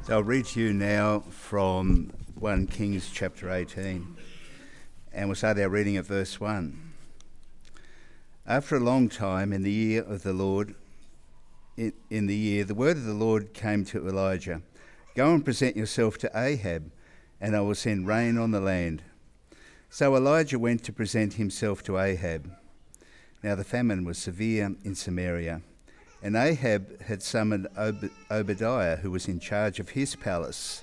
So I'll read to you now from 1 Kings chapter 18, and we'll start our reading at verse 1. After a long time, in the year of the Lord, the word of the Lord came to Elijah. Go and present yourself to Ahab, and I will send rain on the land. So Elijah went to present himself to Ahab. Now the famine was severe in Samaria, and Ahab had summoned Obadiah, who was in charge of his palace.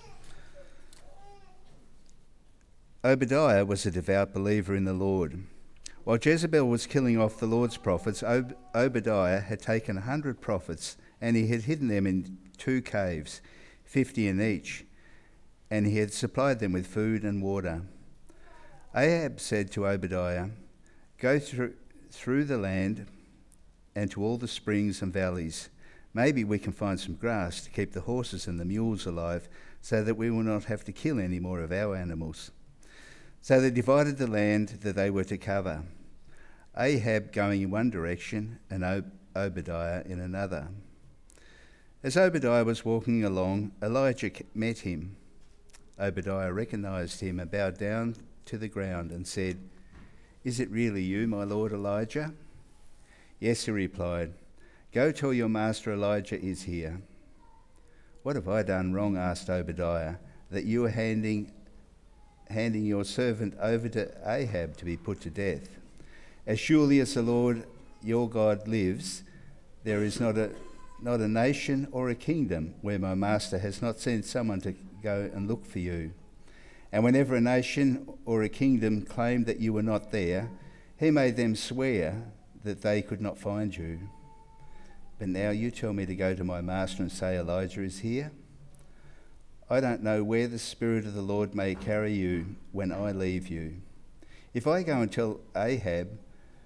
Obadiah was a devout believer in the Lord. While Jezebel was killing off the Lord's prophets, Obadiah had taken 100 prophets, and he had hidden them in 2 caves, 50 in each, and he had supplied them with food and water. Ahab said to Obadiah, "Go through the land and to all the springs and valleys. Maybe we can find some grass to keep the horses and the mules alive, so that we will not have to kill any more of our animals." So they divided the land that they were to cover, Ahab going in one direction and Obadiah in another. As Obadiah was walking along, Elijah met him. Obadiah recognised him and bowed down to the ground and said, "Is it really you, my lord Elijah?" "Yes," he replied. "Go tell your master Elijah is here." "What have I done wrong?" asked Obadiah, "that you are handing your servant over to Ahab to be put to death? As surely as the Lord your God lives, there is not a nation or a kingdom where my master has not sent someone to go and look for you. And whenever a nation or a kingdom claimed that you were not there, he made them swear that they could not find you. But now you tell me to go to my master and say Elijah is here? I don't know where the Spirit of the Lord may carry you when I leave you. If I go and tell Ahab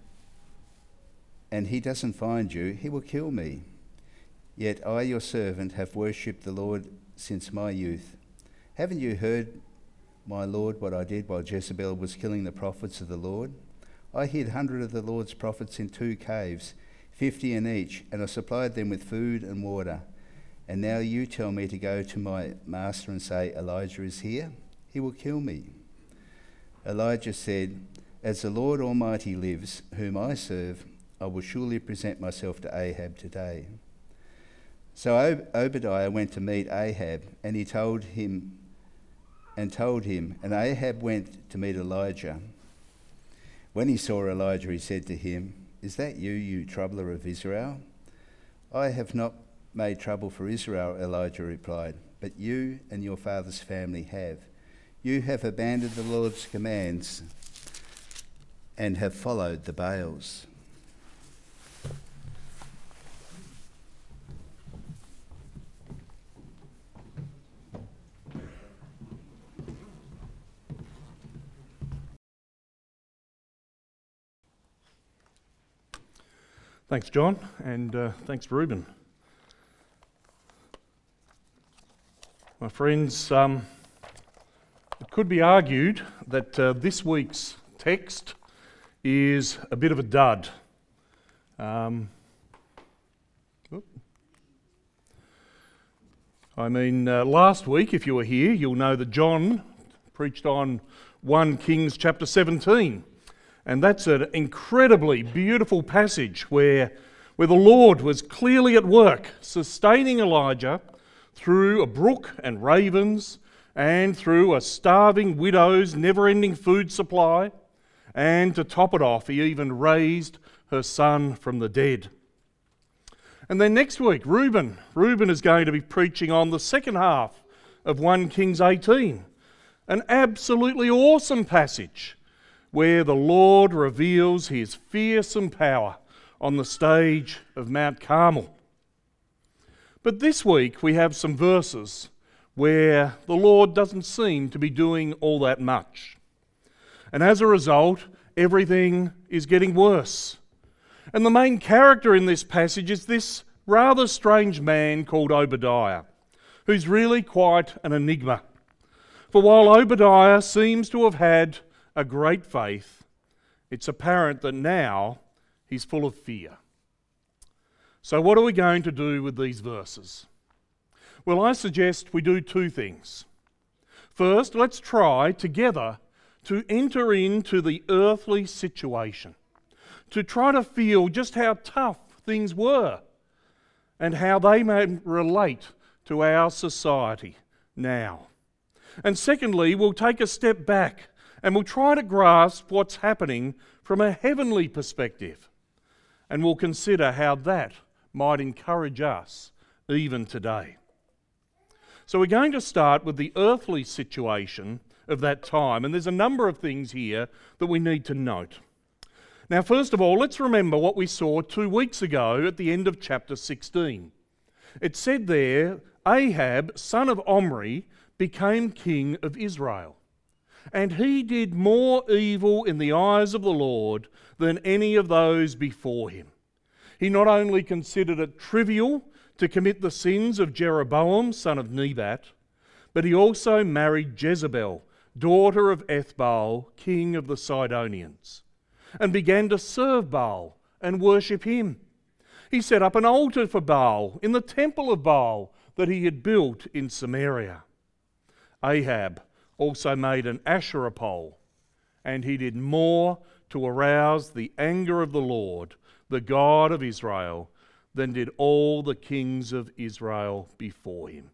and he doesn't find you, he will kill me. Yet I, your servant, have worshipped the Lord since my youth. Haven't you heard, my Lord, what I did while Jezebel was killing the prophets of the Lord? I hid 100 of the Lord's prophets in 2 caves, 50 in each, and I supplied them with food and water. And now you tell me to go to my master and say, Elijah is here? He will kill me." Elijah said, "As the Lord Almighty lives, whom I serve, I will surely present myself to Ahab today." So Obadiah went to meet Ahab, and told him, and Ahab went to meet Elijah. When he saw Elijah, he said to him, "Is that you, you troubler of Israel?" "I have not made trouble for Israel," Elijah replied, "but you and your father's family have. You have abandoned the Lord's commands and have followed the Baals." Thanks, John, and thanks, Reuben. My friends, it could be argued that this week's text is a bit of a dud. Last week, if you were here, you'll know that John preached on 1 Kings chapter 17. And that's an incredibly beautiful passage where the Lord was clearly at work, sustaining Elijah through a brook and ravens, and through a starving widow's never-ending food supply, and to top it off, he even raised her son from the dead. And then next week, Reuben is going to be preaching on the second half of 1 Kings 18, an absolutely awesome passage where the Lord reveals his fearsome power on the stage of Mount Carmel. But this week we have some verses where the Lord doesn't seem to be doing all that much. And as a result, everything is getting worse. And the main character in this passage is this rather strange man called Obadiah, who's really quite an enigma. For while Obadiah seems to have had a great faith, it's apparent that now he's full of fear. So what are we going to do with these verses? Well, I suggest we do two things. First, let's try together to enter into the earthly situation, to try to feel just how tough things were and how they may relate to our society now. And secondly, we'll take a step back and we'll try to grasp what's happening from a heavenly perspective. And we'll consider how that might encourage us even today. So we're going to start with the earthly situation of that time, and there's a number of things here that we need to note. Now, first of all, let's remember what we saw 2 weeks ago at the end of chapter 16. It said there, Ahab, son of Omri, became king of Israel. And he did more evil in the eyes of the Lord than any of those before him. He not only considered it trivial to commit the sins of Jeroboam, son of Nebat, but he also married Jezebel, daughter of Ethbaal, king of the Sidonians, and began to serve Baal and worship him. He set up an altar for Baal in the temple of Baal that he had built in Samaria. Ahab also made an Asherah pole, and he did more to arouse the anger of the Lord, the God of Israel, than did all the kings of Israel before him.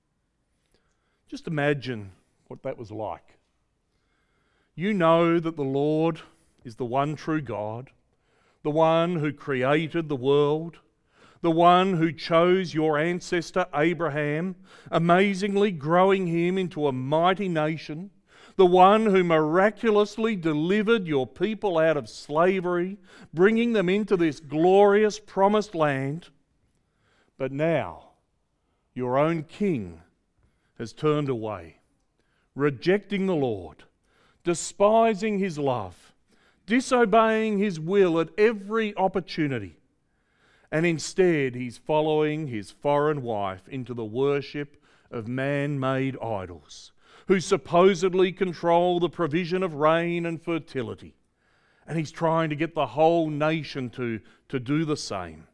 Just imagine what that was like. You know that the Lord is the one true God, the one who created the world, the one who chose your ancestor Abraham, amazingly growing him into a mighty nation, the one who miraculously delivered your people out of slavery, bringing them into this glorious promised land. But now, your own king has turned away, rejecting the Lord, despising his love, disobeying his will at every opportunity. And instead, he's following his foreign wife into the worship of man-made idols, who supposedly control the provision of rain and fertility. And he's trying to get the whole nation to do the same.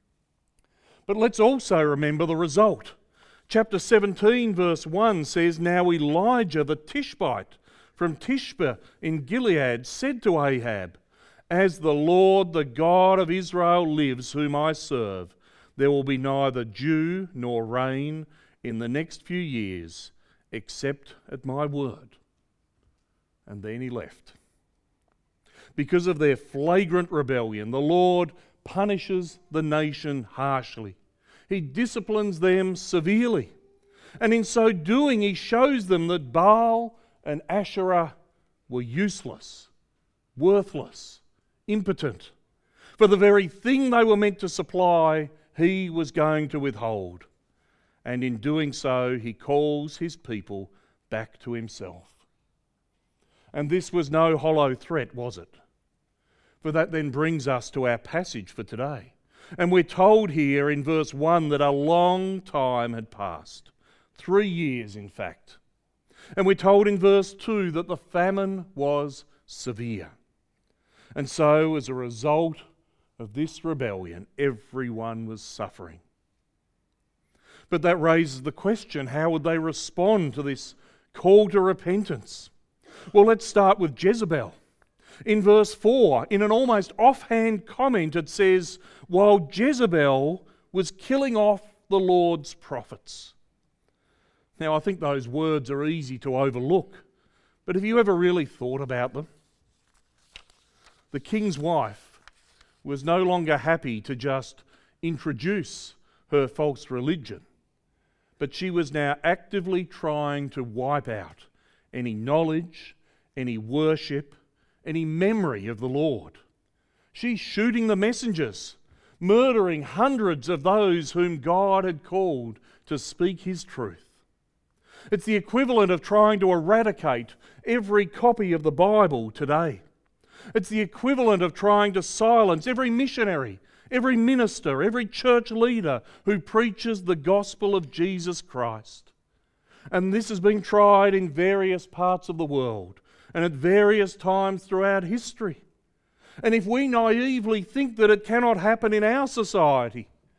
But let's also remember the result. Chapter 17, verse 1 says, Now Elijah the Tishbite from Tishbe in Gilead said to Ahab, As the Lord, the God of Israel lives, whom I serve, there will be neither dew nor rain in the next few years, except at my word. And then he left. Because of their flagrant rebellion, the Lord punishes the nation harshly. He disciplines them severely. And in so doing, he shows them that Baal and Asherah were useless, worthless, impotent. For the very thing they were meant to supply, he was going to withhold. And in doing so, he calls his people back to himself. And this was no hollow threat, was it? For that then brings us to our passage for today. And we're told here in verse 1 that a long time had passed. 3 years, in fact. And we're told in verse 2 that the famine was severe. And so, as a result of this rebellion, everyone was suffering. But that raises the question, how would they respond to this call to repentance? Well, let's start with Jezebel. In verse 4, in an almost offhand comment, it says, While Jezebel was killing off the Lord's prophets. Now, I think those words are easy to overlook, but have you ever really thought about them? The king's wife was no longer happy to just introduce her false religion, but she was now actively trying to wipe out any knowledge, any worship, any memory of the Lord. She's shooting the messengers, murdering hundreds of those whom God had called to speak his truth. It's the equivalent of trying to eradicate every copy of the Bible today. It's the equivalent of trying to silence every missionary, every minister, every church leader who preaches the gospel of Jesus Christ. And this has been tried in various parts of the world and at various times throughout history. And if we naively think that it cannot happen in our society,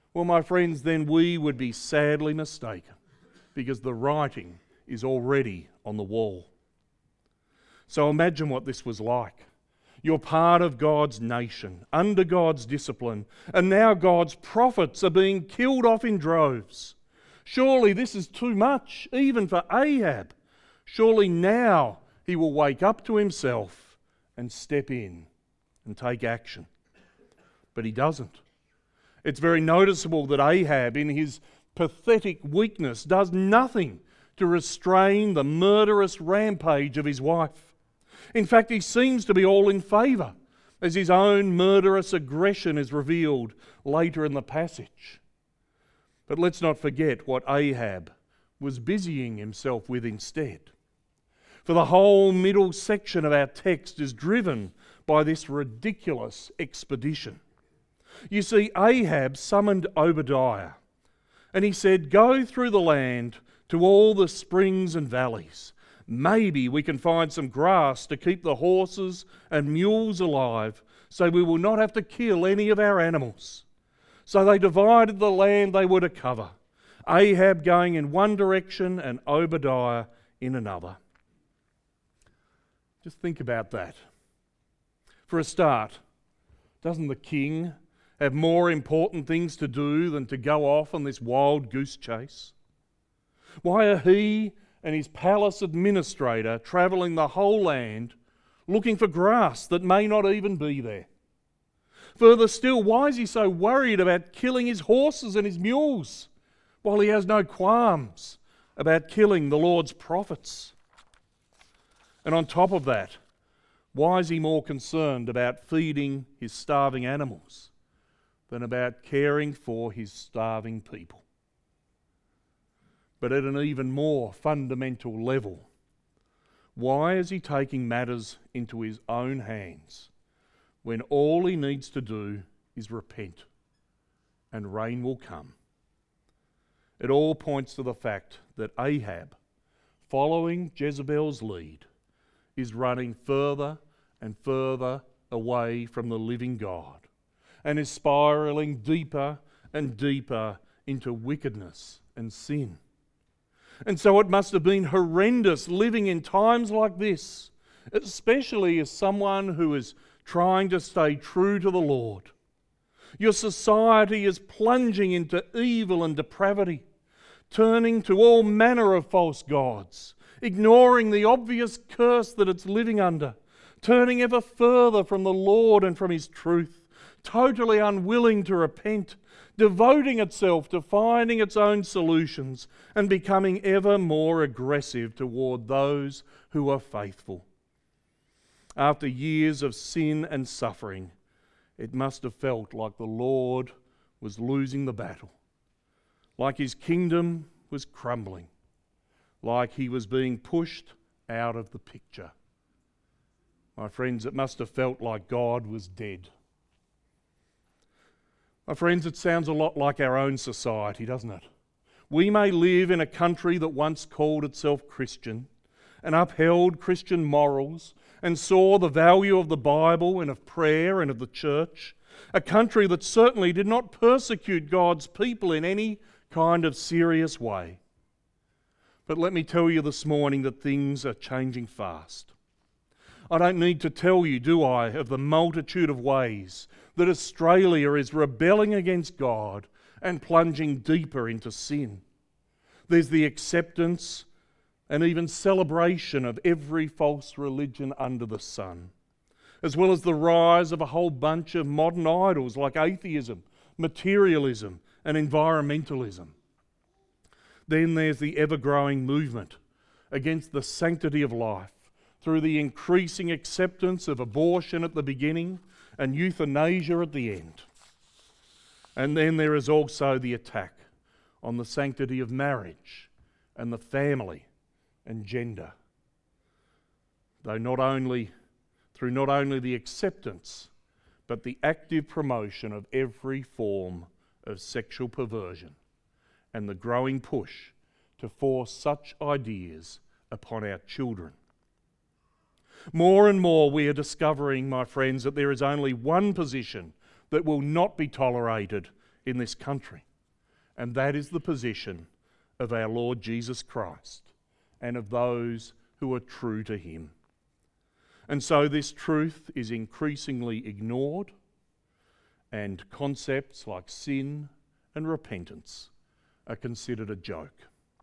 Well, my friends, then we would be sadly mistaken, because the writing is already on the wall. So imagine what this was like. You're part of God's nation, under God's discipline, and now God's prophets are being killed off in droves. Surely this is too much, even for Ahab. Surely now he will wake up to himself and step in and take action. But he doesn't. It's very noticeable that Ahab, in his pathetic weakness, does nothing to restrain the murderous rampage of his wife. In fact, he seems to be all in favour, as his own murderous aggression is revealed later in the passage. But let's not forget what Ahab was busying himself with instead. For the whole middle section of our text is driven by this ridiculous expedition. You see, Ahab summoned Obadiah, and he said, "Go through the land to all the springs and valleys. Maybe we can find some grass to keep the horses and mules alive, so we will not have to kill any of our animals." So they divided the land they were to cover, Ahab going in one direction and Obadiah in another. Just think about that. For a start, doesn't the king have more important things to do than to go off on this wild goose chase? Why are he and his palace administrator travelling the whole land looking for grass that may not even be there? Further still, why is he so worried about killing his horses and his mules, while he has no qualms about killing the Lord's prophets? And on top of that, why is he more concerned about feeding his starving animals than about caring for his starving people? But at an even more fundamental level, why is he taking matters into his own hands when all he needs to do is repent and rain will come? It all points to the fact that Ahab, following Jezebel's lead, is running further and further away from the living God and is spiralling deeper and deeper into wickedness and sin. And so it must have been horrendous living in times like this, especially as someone who is trying to stay true to the Lord. Your society is plunging into evil and depravity, turning to all manner of false gods, ignoring the obvious curse that it's living under, turning ever further from the Lord and from His truth, totally unwilling to repent, devoting itself to finding its own solutions and becoming ever more aggressive toward those who are faithful. After years of sin and suffering, it must have felt like the Lord was losing the battle, like His kingdom was crumbling, like He was being pushed out of the picture. My friends, it must have felt like God was dead. My friends, it sounds a lot like our own society, doesn't it? We may live in a country that once called itself Christian and upheld Christian morals and saw the value of the Bible and of prayer and of the church, a country that certainly did not persecute God's people in any kind of serious way. But let me tell you this morning that things are changing fast. I don't need to tell you, do I, of the multitude of ways that Australia is rebelling against God and plunging deeper into sin. There's the acceptance and even celebration of every false religion under the sun, as well as the rise of a whole bunch of modern idols like atheism, materialism, and environmentalism. Then there's the ever-growing movement against the sanctity of life through the increasing acceptance of abortion at the beginning and euthanasia at the end. And then there is also the attack on the sanctity of marriage and the family and gender. Through not only the acceptance, but the active promotion of every form of sexual perversion and the growing push to force such ideas upon our children. More and more we are discovering, my friends, that there is only one position that will not be tolerated in this country. And that is the position of our Lord Jesus Christ and of those who are true to him. And so this truth is increasingly ignored, and concepts like sin and repentance are considered a joke.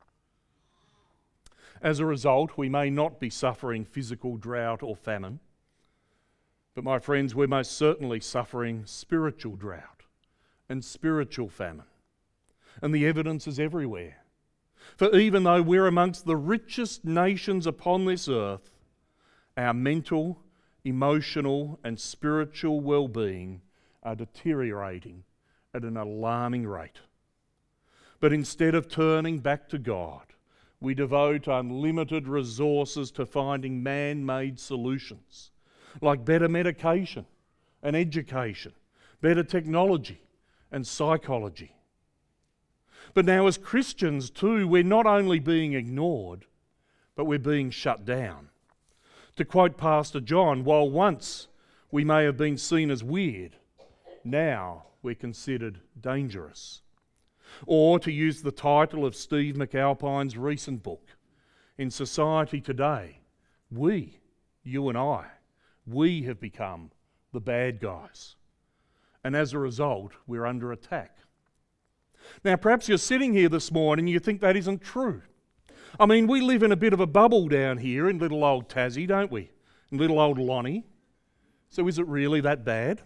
As a result, we may not be suffering physical drought or famine, but my friends, we're most certainly suffering spiritual drought and spiritual famine. And the evidence is everywhere. For even though we're amongst the richest nations upon this earth, our mental, emotional and spiritual well-being are deteriorating at an alarming rate. But instead of turning back to God, we devote unlimited resources to finding man-made solutions, like better medication and education, better technology and psychology. But now as Christians too, we're not only being ignored, but we're being shut down. To quote Pastor John, while once we may have been seen as weird, now we're considered dangerous. Or to use the title of Steve McAlpine's recent book, In Society Today, we, you and I, we have become the bad guys. And as a result, we're under attack. Now, perhaps you're sitting here this morning and you think that isn't true. I mean, we live in a bit of a bubble down here in little old Tassie, don't we? In little old Lonnie. So is it really that bad?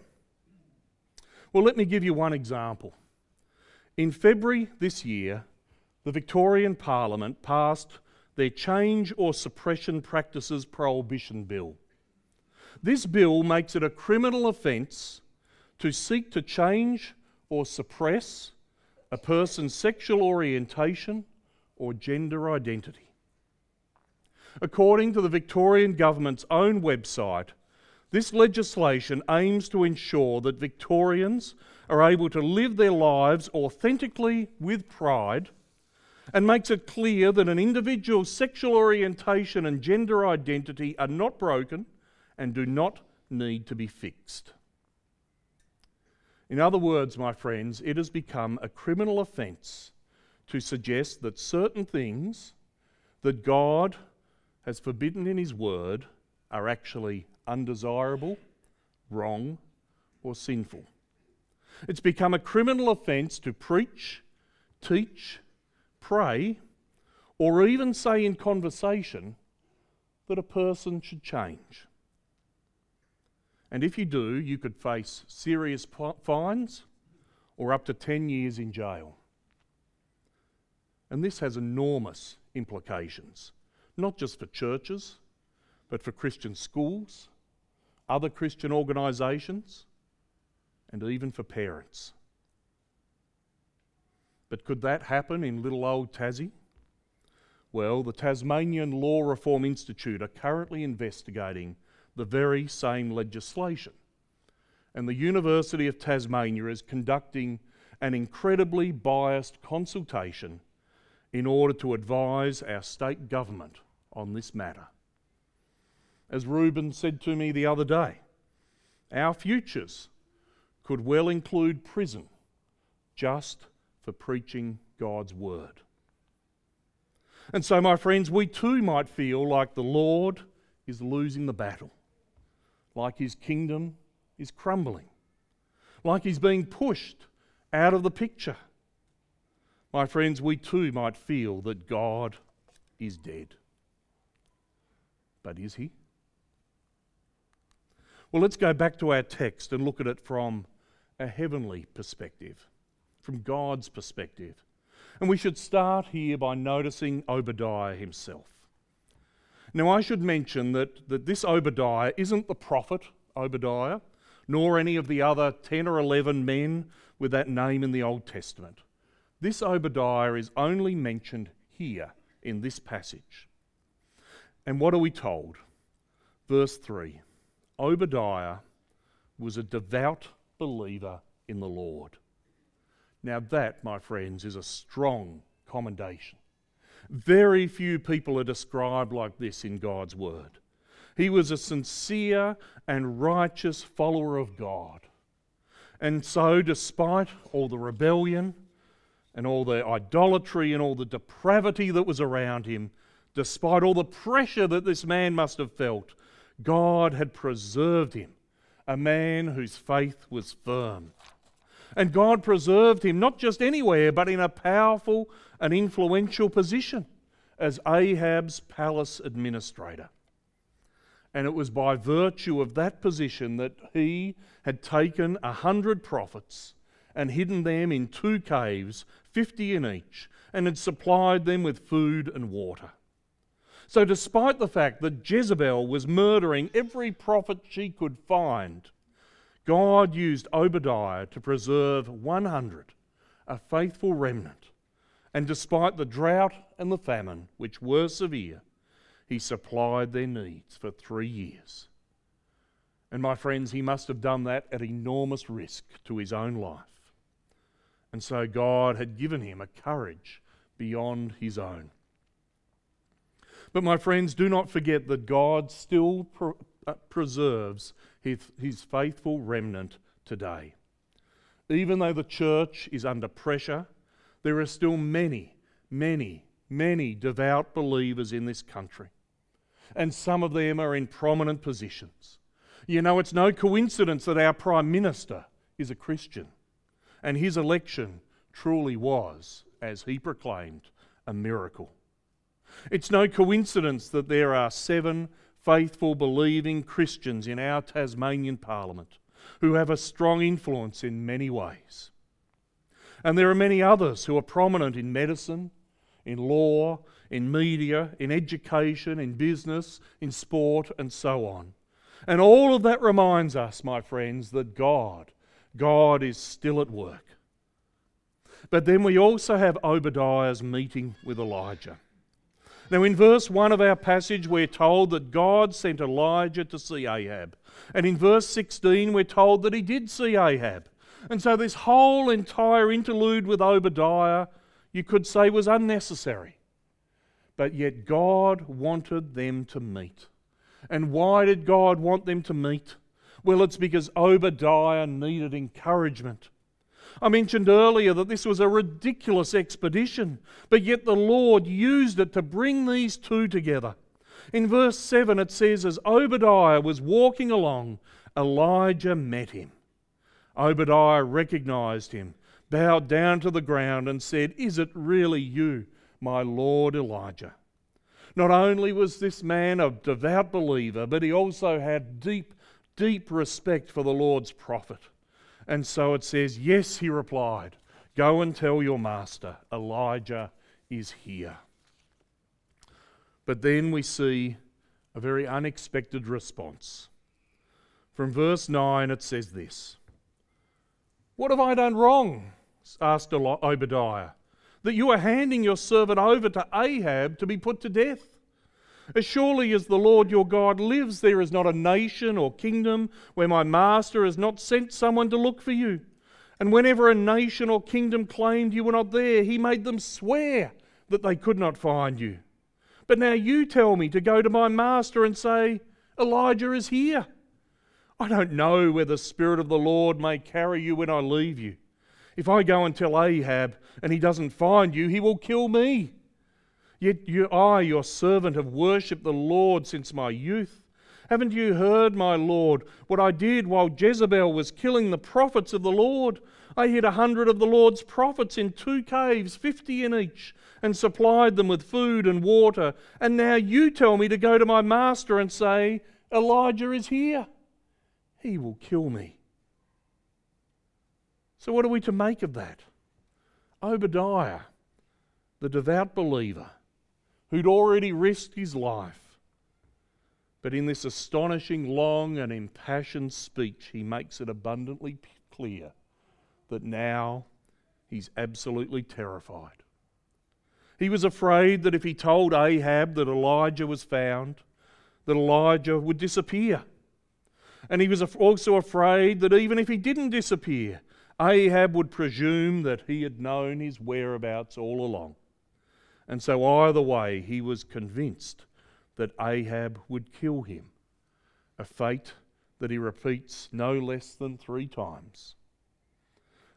Well, let me give you one example. In February this year, the Victorian Parliament passed their Change or Suppression Practices Prohibition Bill. This bill makes it a criminal offence to seek to change or suppress a person's sexual orientation or gender identity. According to the Victorian Government's own website, this legislation aims to ensure that Victorians are able to live their lives authentically with pride, and makes it clear that an individual's sexual orientation and gender identity are not broken and do not need to be fixed. In other words, my friends, it has become a criminal offence to suggest that certain things that God has forbidden in his word are actually undesirable, wrong, or sinful. It's become a criminal offence to preach, teach, pray, or even say in conversation that a person should change. And if you do, you could face serious fines or up to 10 years in jail. And this has enormous implications, not just for churches, but for Christian schools, other Christian organisations, and even for parents. But could that happen in little old Tassie? Well, the Tasmanian Law Reform Institute are currently investigating the very same legislation. And the University of Tasmania is conducting an incredibly biased consultation in order to advise our state government on this matter. As Reuben said to me the other day, our futures could well include prison just for preaching God's word. And so, my friends, we too might feel like the Lord is losing the battle, like his kingdom is crumbling, like he's being pushed out of the picture. My friends, we too might feel that God is dead. But is he? Well, let's go back to our text and look at it from a heavenly perspective, from God's perspective. And we should start here by noticing Obadiah himself. Now, I should mention that this Obadiah isn't the prophet Obadiah, nor any of the other 10 or 11 men with that name in the Old Testament. This Obadiah is only mentioned here in this passage. And what are we told? Verse 3, Obadiah was a devout believer in the Lord. Now that, my friends, is a strong commendation. Very few people are described like this in God's word. He was a sincere and righteous follower of God. And so, despite all the rebellion and all the idolatry and all the depravity that was around him, despite all the pressure that this man must have felt, God had preserved him, a man whose faith was firm. And God preserved him not just anywhere, but in a powerful and influential position as Ahab's palace administrator. And it was by virtue of that position that he had taken 100 prophets and hidden them in 2 caves, 50 in each, and had supplied them with food and water. So despite the fact that Jezebel was murdering every prophet she could find, God used Obadiah to preserve 100, a faithful remnant. And despite the drought and the famine, which were severe, he supplied their needs for 3 years. And my friends, he must have done that at enormous risk to his own life. And so God had given him a courage beyond his own. But my friends, do not forget that God still preserves his faithful remnant today. Even though the church is under pressure, there are still many, many, many devout believers in this country. And some of them are in prominent positions. You know, it's no coincidence that our Prime Minister is a Christian, and his election truly was, as he proclaimed, a miracle. It's no coincidence that there are 7 faithful, believing Christians in our Tasmanian Parliament who have a strong influence in many ways. And there are many others who are prominent in medicine, in law, in media, in education, in business, in sport, and so on. And all of that reminds us, my friends, that God is still at work. But then we also have Obadiah's meeting with Elijah. Now in verse 1 of our passage we're told that God sent Elijah to see Ahab. And in verse 16 we're told that he did see Ahab. And so this whole entire interlude with Obadiah, you could say, was unnecessary. But yet God wanted them to meet. And why did God want them to meet? Well, it's because Obadiah needed encouragement. I mentioned earlier that this was a ridiculous expedition, but yet the Lord used it to bring these 2 together. In verse 7 it says, as Obadiah was walking along, Elijah met him. Obadiah recognized him, bowed down to the ground and said, "Is it really you, my Lord Elijah?" Not only was this man a devout believer, but he also had deep, deep respect for the Lord's prophet. And so it says, "Yes," he replied, "go and tell your master, Elijah is here." But then we see a very unexpected response. From verse 9 it says this, "What have I done wrong?" asked Obadiah, "that you are handing your servant over to Ahab to be put to death? As surely as the Lord your God lives, there is not a nation or kingdom where my master has not sent someone to look for you. And whenever a nation or kingdom claimed you were not there, he made them swear that they could not find you. But now you tell me to go to my master and say, 'Elijah is here.' I don't know where the Spirit of the Lord may carry you when I leave you. If I go and tell Ahab and he doesn't find you, he will kill me. Yet I, your servant, have worshipped the Lord since my youth. Haven't you heard, my Lord, what I did while Jezebel was killing the prophets of the Lord? I hid 100 of the Lord's prophets in 2 caves, 50 in each, and supplied them with food and water. And now you tell me to go to my master and say, 'Elijah is here.' He will kill me." So what are we to make of that? Obadiah, the devout believer, who'd already risked his life. But in this astonishing, long and impassioned speech, he makes it abundantly clear that now he's absolutely terrified. He was afraid that if he told Ahab that Elijah was found, that Elijah would disappear. And he was also afraid that even if he didn't disappear, Ahab would presume that he had known his whereabouts all along. And so either way, he was convinced that Ahab would kill him, a fate that he repeats no less than 3 times.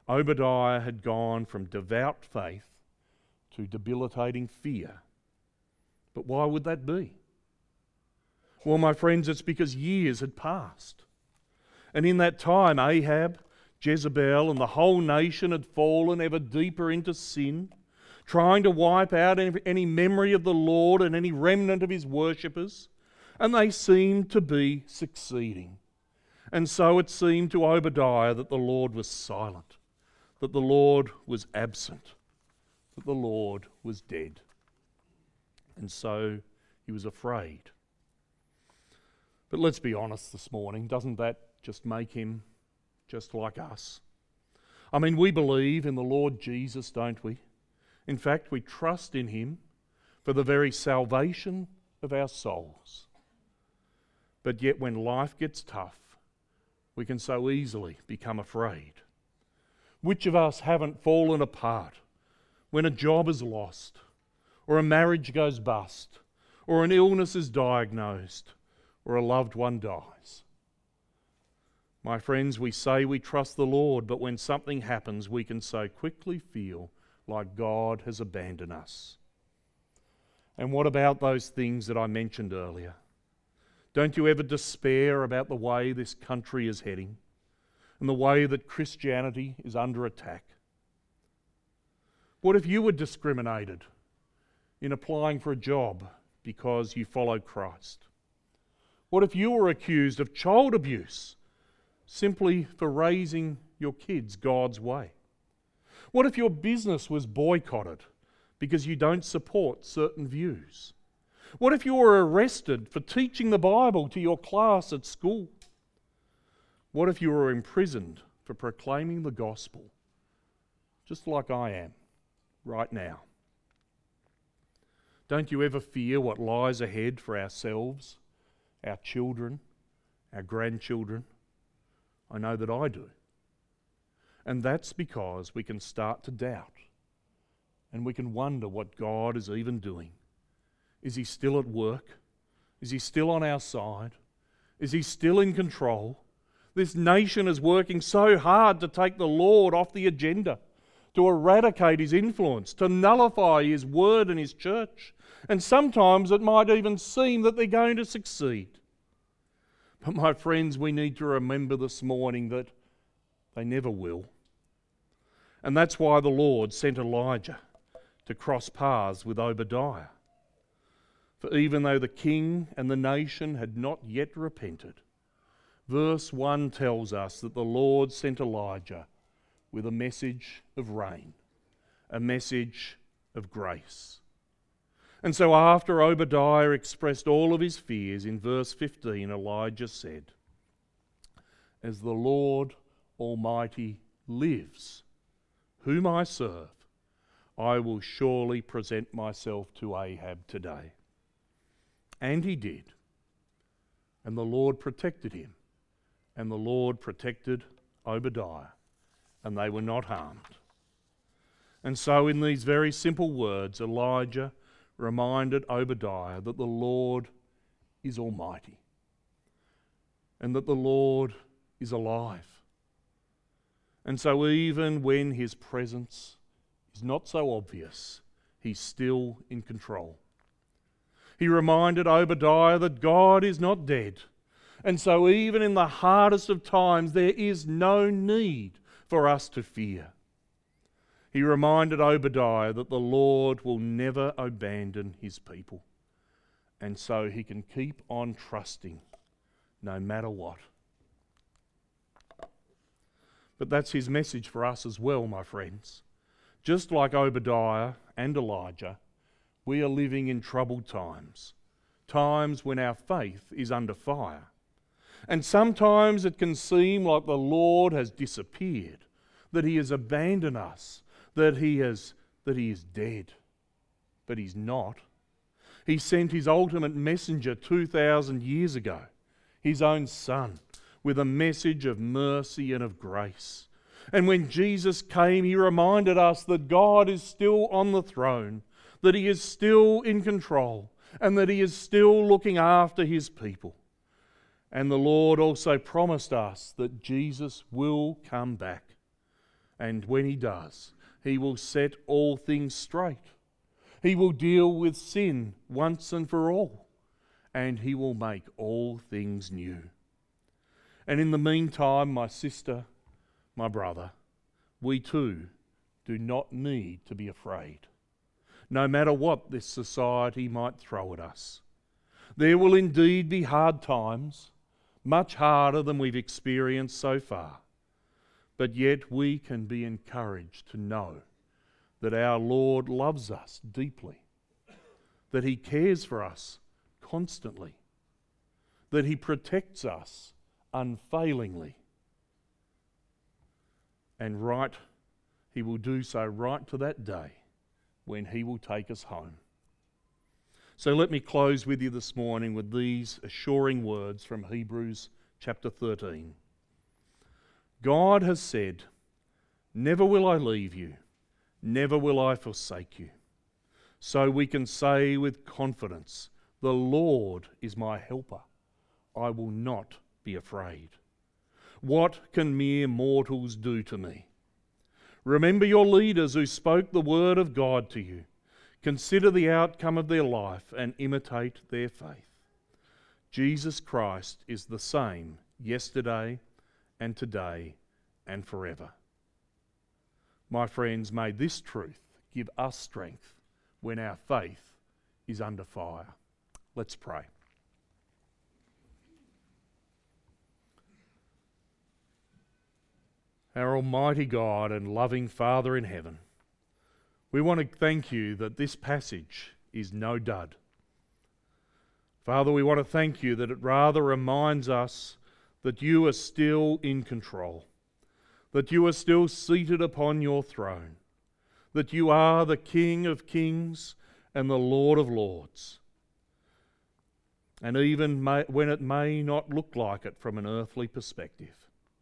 Obadiah had gone from devout faith to debilitating fear. But why would that be? Well, my friends, it's because years had passed. And in that time, Ahab, Jezebel, and the whole nation had fallen ever deeper into sin, trying to wipe out any memory of the Lord and any remnant of his worshippers, and they seemed to be succeeding. And so it seemed to Obadiah that the Lord was silent, that the Lord was absent, that the Lord was dead. And so he was afraid. But let's be honest this morning, doesn't that just make him just like us? I mean, we believe in the Lord Jesus, don't we? In fact, we trust in him for the very salvation of our souls. But yet when life gets tough, we can so easily become afraid. Which of us haven't fallen apart when a job is lost, or a marriage goes bust, or an illness is diagnosed, or a loved one dies? My friends, we say we trust the Lord, but when something happens, we can so quickly feel like God has abandoned us. And what about those things that I mentioned earlier? Don't you ever despair about the way this country is heading and the way that Christianity is under attack? What if you were discriminated in applying for a job because you follow Christ? What if you were accused of child abuse simply for raising your kids God's way? What if your business was boycotted because you don't support certain views? What if you were arrested for teaching the Bible to your class at school? What if you were imprisoned for proclaiming the gospel, just like I am right now? Don't you ever fear what lies ahead for ourselves, our children, our grandchildren? I know that I do. And that's because we can start to doubt, and we can wonder what God is even doing. Is he still at work? Is he still on our side? Is he still in control? This nation is working so hard to take the Lord off the agenda, to eradicate his influence, to nullify his word and his church. And sometimes it might even seem that they're going to succeed. But my friends, we need to remember this morning that they never will. And that's why the Lord sent Elijah to cross paths with Obadiah. For even though the king and the nation had not yet repented, verse 1 tells us that the Lord sent Elijah with a message of rain, a message of grace. And so after Obadiah expressed all of his fears, in verse 15 Elijah said, "As the Lord Almighty lives, whom I serve, I will surely present myself to Ahab today." And he did. And the Lord protected him. And the Lord protected Obadiah. And they were not harmed. And so in these very simple words, Elijah reminded Obadiah that the Lord is almighty. And that the Lord is alive. And so even when his presence is not so obvious, he's still in control. He reminded Obadiah that God is not dead. And so even in the hardest of times, there is no need for us to fear. He reminded Obadiah that the Lord will never abandon his people. And so he can keep on trusting no matter what. But that's his message for us as well, my friends. Just like Obadiah and Elijah, we are living in troubled times, times when our faith is under fire. And sometimes it can seem like the Lord has disappeared, that he has abandoned us, that he is dead. But he's not. He sent his ultimate messenger 2,000 years ago, his own Son, with a message of mercy and of grace. And when Jesus came, he reminded us that God is still on the throne, that he is still in control, and that he is still looking after his people. And the Lord also promised us that Jesus will come back. And when he does, he will set all things straight. He will deal with sin once and for all, and he will make all things new. And in the meantime, my sister, my brother, we too do not need to be afraid, no matter what this society might throw at us. There will indeed be hard times, much harder than we've experienced so far, but yet we can be encouraged to know that our Lord loves us deeply, that he cares for us constantly, that he protects us unfailingly, and he will do so right to that day when he will take us home. So let me close with you this morning with these assuring words from Hebrews chapter 13. God has said, "Never will I leave you, never will I forsake you." So we can say with confidence, "The Lord is my helper. I will not be afraid. What can mere mortals do to me?" Remember your leaders who spoke the word of God to you. Consider the outcome of their life and imitate their faith. Jesus Christ is the same yesterday and today and forever. My friends, may this truth give us strength when our faith is under fire. Let's pray. Our almighty God and loving Father in heaven, we want to thank you that this passage is no dud. Father, we want to thank you that it rather reminds us that you are still in control, that you are still seated upon your throne, that you are the King of kings and the Lord of lords. And even when it may not look like it from an earthly perspective.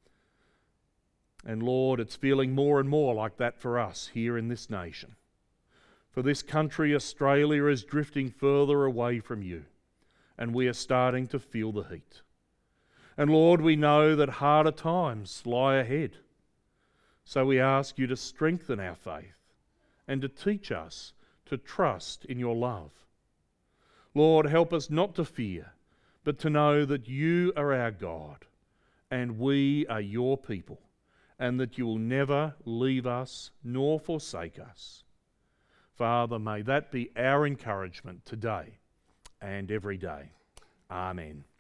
And Lord, it's feeling more and more like that for us here in this nation. For this country, Australia, is drifting further away from you, and we are starting to feel the heat. And Lord, we know that harder times lie ahead. So we ask you to strengthen our faith and to teach us to trust in your love. Lord, help us not to fear, but to know that you are our God and we are your people, and that you will never leave us nor forsake us. Father, may that be our encouragement today and every day. Amen.